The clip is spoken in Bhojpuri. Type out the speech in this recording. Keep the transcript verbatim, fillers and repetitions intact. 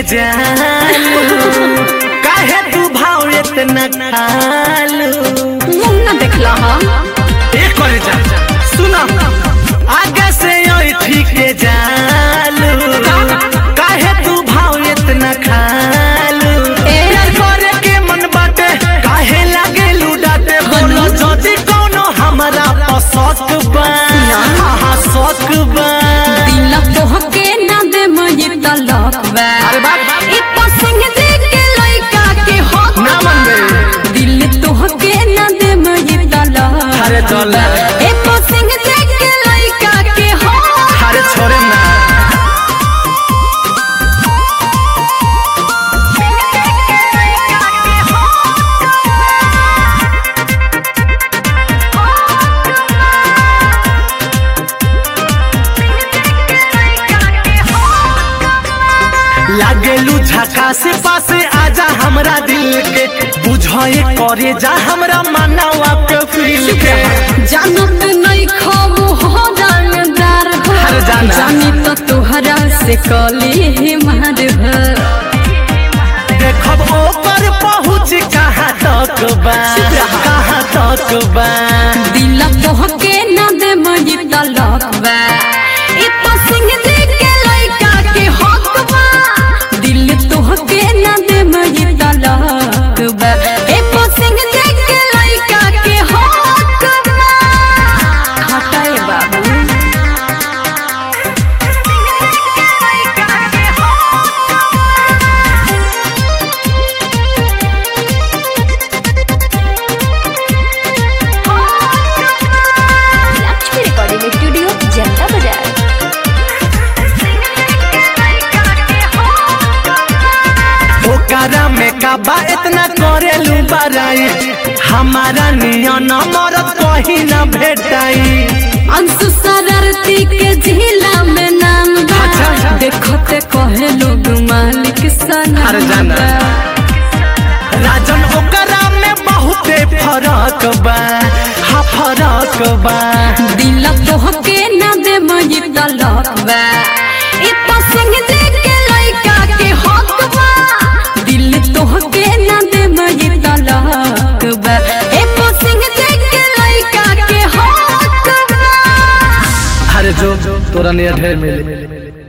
जालू काहे तू भाव इतना खालू मुंह न देखला हम एक करे जा सुना आगे से ओई ठीक जालू काहे तू भाव इतना खालू यार करे के मन बाटे काहे लागे लुडाटे बोलो जदी कोनो हमरा पसक बा हां सक बा दिल तोहके न दे मई तलक बा अरे बाप ई पसंग दे के लइका के हक ना मन बे दिल तोहके न दे मई तलक अरे चल ए पसंग दे के लइका के हक अरे छोड़े ना लागेलू झका से पासे आजा हमरा दिल के बुझाए करे जा हमरा मानवा के फील के जानत नहीं खबो हो जानदार हो अरे जाना। जानी तो तोहरा से कली मार हो देखब ओकर पहुँच कहाँ तक बा कहाँ तक बा दिल तोहके न दे मई तलक बा ई पसंग दे के लइका के हक बा दिल तोहके न दे मई तलक बा ए पसंग दे के लइका के हक बा हटाए बाबू लक्ष्मी रिकॉर्डिंग स्टूडियो जनता बाजार। ओकरा में काबा इतना करेलू बराई हमारा नियन मरद कहीं न भेटाई अंशु शरारती के जिला में नाम बा अच्छा, अच्छा। देखते कहे लोग मालिक सना अरे जाना। राजन ओकरा में बहुते फरक बा हा फरक बा दिल तोहके न दे मई तलक बा ई पसंद दे के लइका के हक बा दिल तोहके न दे मई तलक बा ए पसंद दे के लइका के हक बा अरे जो तोरा नियर ढेर मिले